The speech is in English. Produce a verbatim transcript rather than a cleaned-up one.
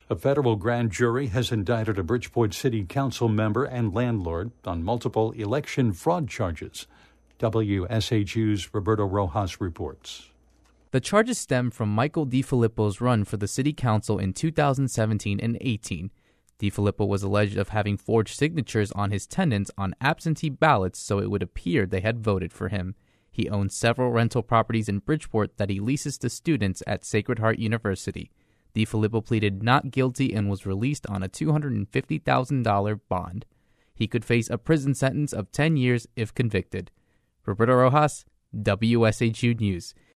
A federal grand jury has indicted a Bridgeport City Council member and landlord on multiple election fraud charges. W S H U's Roberto Rojas reports. The charges stem from Michael DeFilippo's run for the city council in two thousand seventeen and eighteen. DeFilippo was alleged of having forged signatures on his tenants on absentee ballots so it would appear they had voted for him. He owns several rental properties in Bridgeport that he leases to students at Sacred Heart University. DeFilippo pleaded not guilty and was released on a two hundred fifty thousand dollars bond. He could face a prison sentence of ten years if convicted. Roberto Rojas, W S H U News.